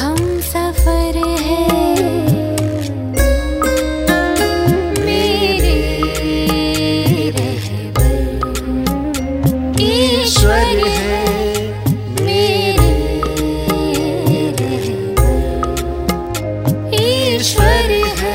हम सफर हैं मेरे रहबर ईश्वर है मेरे रहबर ईश्वर है।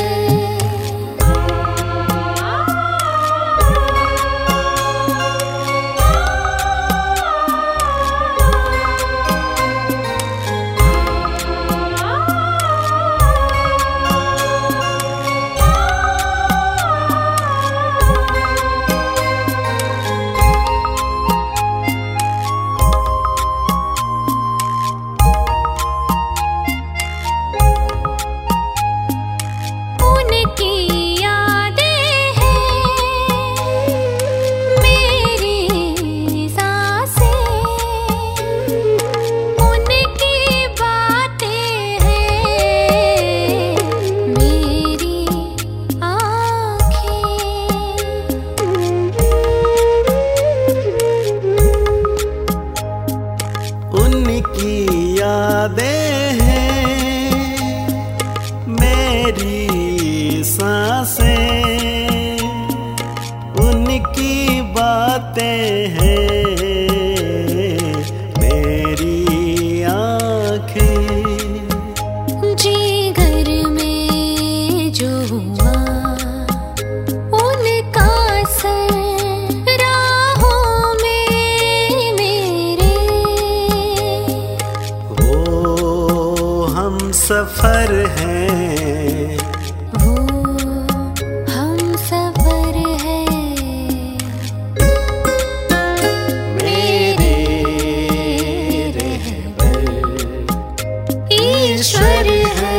उनकी यादें हैं मेरी सांसें, उनकी बातें हैं मेरी आँखें। जिगर में जो हुआ उनका असर राहों में मेरे, हम सफर हैं वो हम सफर हैं मेरे रहबर ईश्वर है।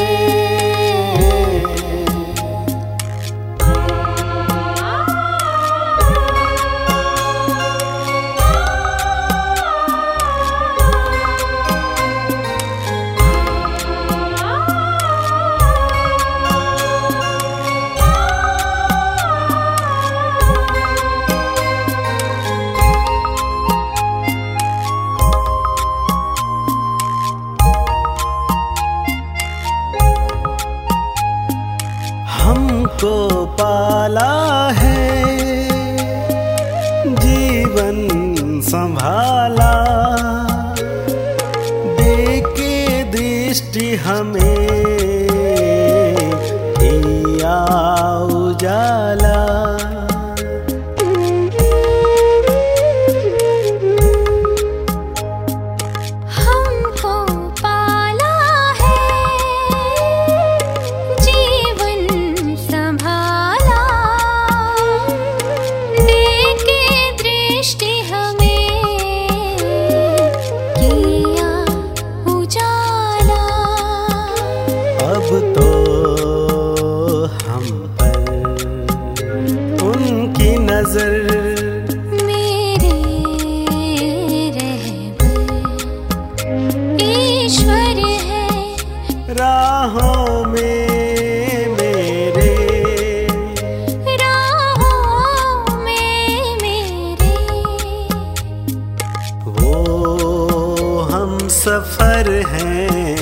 हमको पाला है जीवन संभाला, देके दृष्टि हमें दिया उजाला। हमको पाला है जीवन संभाला, देके दृष्टि हमें किया उजाला। अब तो हम पर उनकी नजर मेरे रहबर ईश्वर है, राहों में मेरे, राहों में मेरे, वो हम सफर हैं